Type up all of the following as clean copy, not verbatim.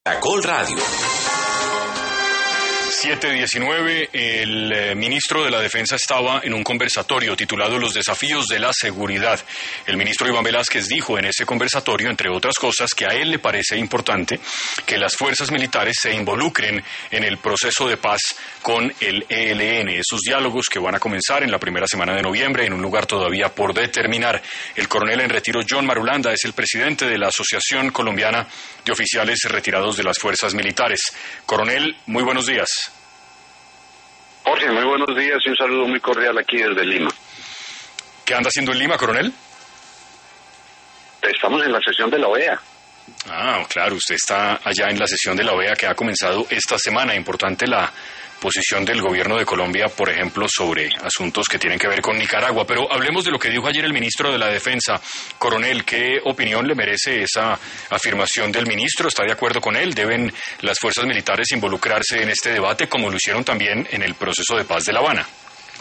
Caracol Radio. 7:19, el ministro de la Defensa estaba en un conversatorio titulado Los desafíos de la seguridad. El ministro Iván Velázquez dijo en ese conversatorio, entre otras cosas, que a él le parece importante que las fuerzas militares se involucren en el proceso de paz con el ELN, esos diálogos que van a comenzar en la primera semana de noviembre en un lugar todavía por determinar. El coronel en retiro John Marulanda es el presidente de la Asociación Colombiana de Oficiales Retirados de las Fuerzas Militares. Coronel, muy buenos días. Jorge, muy buenos días y un saludo muy cordial aquí desde Lima. ¿Qué anda haciendo en Lima, coronel? Estamos en la sesión de la OEA. Ah, claro, usted está allá en la sesión de la OEA que ha comenzado esta semana. Importante la posición del gobierno de Colombia, por ejemplo, sobre asuntos que tienen que ver con Nicaragua. Pero hablemos de lo que dijo ayer el ministro de la Defensa. Coronel, ¿qué opinión le merece esa afirmación del ministro? ¿Está de acuerdo con él? ¿Deben las fuerzas militares involucrarse en este debate como lo hicieron también en el proceso de paz de La Habana?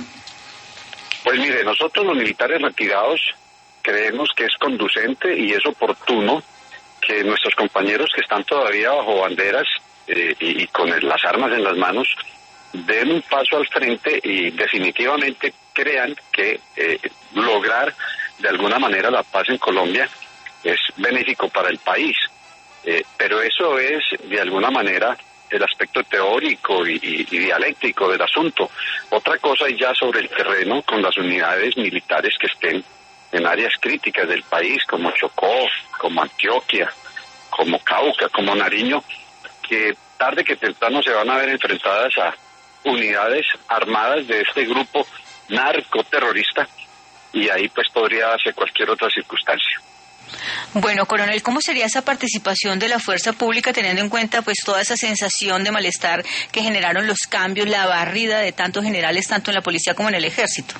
Pues mire, nosotros los militares retirados creemos que es conducente y es oportuno que nuestros compañeros que están todavía bajo banderas y con las armas en las manos den un paso al frente y definitivamente crean que lograr de alguna manera la paz en Colombia es benéfico para el país. Pero eso es de alguna manera el aspecto teórico y dialéctico del asunto. Otra cosa es ya sobre el terreno con las unidades militares que estén en áreas críticas del país, como Chocó, como Antioquia, como Cauca, como Nariño, que tarde que temprano se van a ver enfrentadas a unidades armadas de este grupo narcoterrorista, y ahí pues podría darse cualquier otra circunstancia. Bueno, coronel, ¿cómo sería esa participación de la fuerza pública teniendo en cuenta pues toda esa sensación de malestar que generaron los cambios, la barrida de tantos generales, tanto en la policía como en el ejército?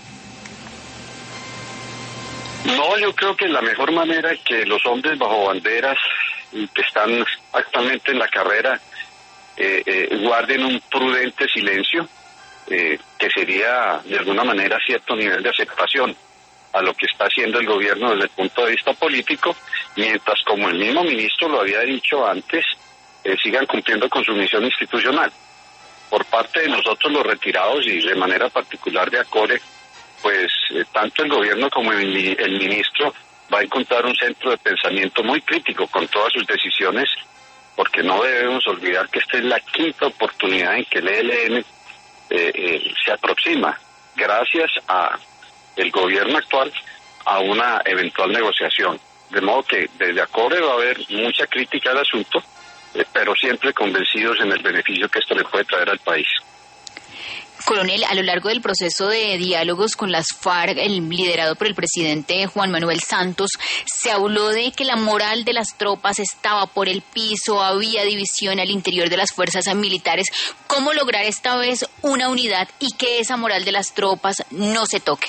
No, yo creo que la mejor manera es que los hombres bajo banderas que están actualmente en la carrera guarden un prudente silencio, que sería de alguna manera cierto nivel de aceptación a lo que está haciendo el gobierno desde el punto de vista político, mientras, como el mismo ministro lo había dicho antes, sigan cumpliendo con su misión institucional. Por parte de nosotros los retirados y de manera particular de ACORE, pues tanto el gobierno como el ministro va a encontrar un centro de pensamiento muy crítico con todas sus decisiones, porque no debemos olvidar que esta es la quinta oportunidad en que el ELN se aproxima, gracias a el gobierno actual, a una eventual negociación. De modo que desde ACORE va a haber mucha crítica al asunto, pero siempre convencidos en el beneficio que esto le puede traer al país. Coronel, a lo largo del proceso de diálogos con las FARC, liderado por el presidente Juan Manuel Santos, se habló de que la moral de las tropas estaba por el piso, había división al interior de las fuerzas militares. ¿Cómo lograr esta vez una unidad y que esa moral de las tropas no se toque?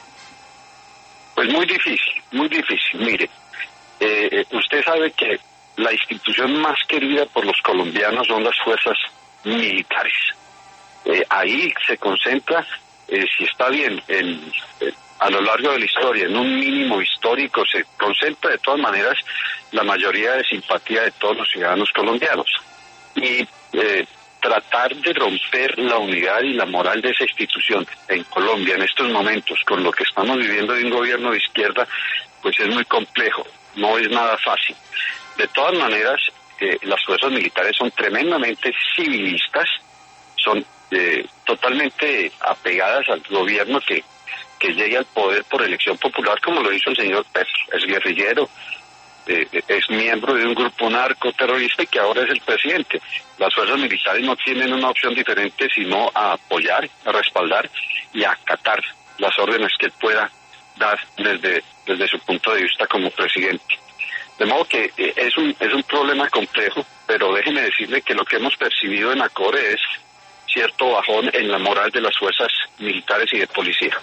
Pues muy difícil. Mire, usted sabe que la institución más querida por los colombianos son las fuerzas militares. Ahí se concentra, si está bien, a lo largo de la historia, en un mínimo histórico, se concentra de todas maneras la mayoría de simpatía de todos los ciudadanos colombianos. Y tratar de romper la unidad y la moral de esa institución en Colombia en estos momentos, con lo que estamos viviendo de un gobierno de izquierda, pues es muy complejo, no es nada fácil. De todas maneras, las fuerzas militares son tremendamente civilistas, son totalmente apegadas al gobierno que llegue al poder por elección popular, como lo hizo el señor Petro. Es guerrillero, es miembro de un grupo narcoterrorista y que ahora es el presidente. Las fuerzas militares no tienen una opción diferente sino a apoyar, a respaldar y a acatar las órdenes que él pueda dar desde su punto de vista como presidente. De modo que es un problema complejo, pero déjeme decirle que lo que hemos percibido en ACORE es cierto bajón en la moral de las fuerzas militares y de policía.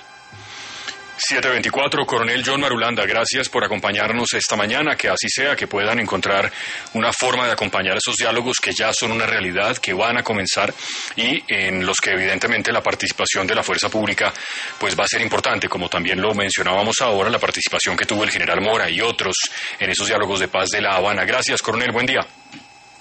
7:24, coronel John Marulanda, gracias por acompañarnos esta mañana, que así sea, que puedan encontrar una forma de acompañar esos diálogos que ya son una realidad, que van a comenzar y en los que evidentemente la participación de la fuerza pública pues va a ser importante, como también lo mencionábamos ahora, la participación que tuvo el general Mora y otros en esos diálogos de paz de La Habana. Gracias, coronel, buen día.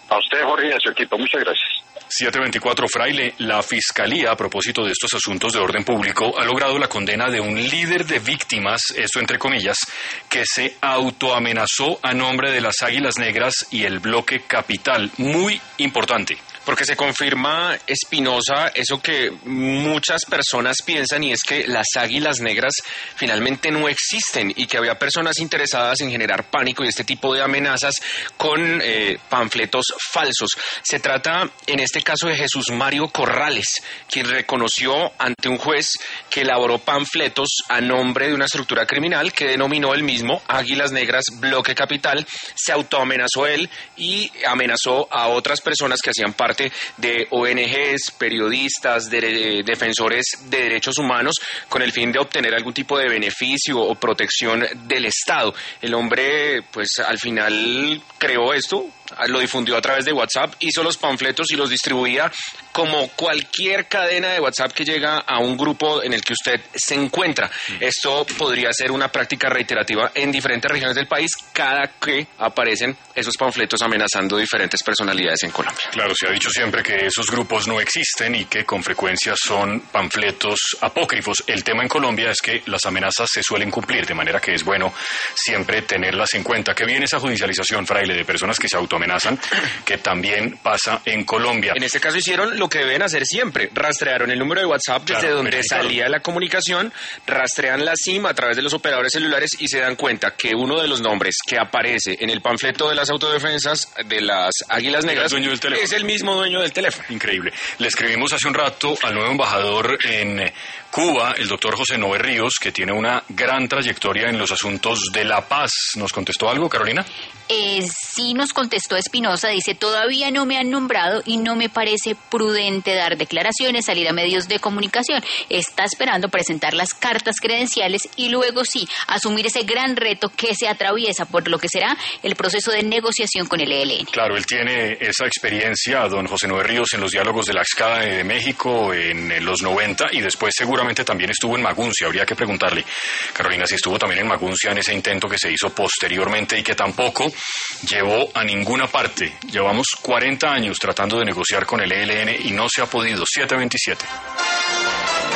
A usted, Jorge, y a su equipo, muchas gracias. 724 Fraile, la Fiscalía, a propósito de estos asuntos de orden público, ha logrado la condena de un líder de víctimas, esto entre comillas, que se autoamenazó a nombre de las Águilas Negras y el Bloque Capital. Muy importante. Porque se confirma, Espinosa, eso que muchas personas piensan, y es que las Águilas Negras finalmente no existen y que había personas interesadas en generar pánico y este tipo de amenazas con panfletos falsos. Se trata en este caso de Jesús Mario Corrales, quien reconoció ante un juez que elaboró panfletos a nombre de una estructura criminal que denominó él mismo Águilas Negras Bloque Capital. Se autoamenazó él y amenazó a otras personas que hacían parte de ONGs, periodistas, defensores de derechos humanos, con el fin de obtener algún tipo de beneficio o protección del Estado. El hombre, pues al final creó esto, lo difundió a través de WhatsApp, hizo los panfletos y los distribuía como cualquier cadena de WhatsApp que llega a un grupo en el que usted se encuentra. Esto podría ser una práctica reiterativa en diferentes regiones del país cada que aparecen esos panfletos amenazando diferentes personalidades en Colombia. Claro, se ha dicho siempre que esos grupos no existen y que con frecuencia son panfletos apócrifos. El tema en Colombia es que las amenazas se suelen cumplir, de manera que es bueno siempre tenerlas en cuenta. ¿Qué viene esa judicialización, Fraile, de personas que se autoamenazan, que también pasa en Colombia? En este caso hicieron lo que deben hacer siempre: rastrearon el número de WhatsApp desde donde salía la comunicación, rastrean la SIM a través de los operadores celulares y se dan cuenta que uno de los nombres que aparece en el panfleto de las autodefensas de las Águilas Negras es el mismo dueño del teléfono. Increíble. Le escribimos hace un rato al nuevo embajador en Cuba, el doctor José Noé Ríos, que tiene una gran trayectoria en los asuntos de la paz. ¿Nos contestó algo, Carolina? Sí nos contestó Espinosa, dice: todavía no me han nombrado y no me parece prudente dar declaraciones, salir a medios de comunicación. Está esperando presentar las cartas credenciales y luego sí asumir ese gran reto que se atraviesa por lo que será el proceso de negociación con el ELN. Claro, él tiene esa experiencia, don José Noé Ríos, en los diálogos de la Axcada de México en los 90 y después seguramente también estuvo en Maguncia. Habría que preguntarle, Carolina, si estuvo también en Maguncia en ese intento que se hizo posteriormente y que tampoco llevó a ninguna parte. Llevamos 40 años tratando de negociar con el ELN y no se ha podido. 727.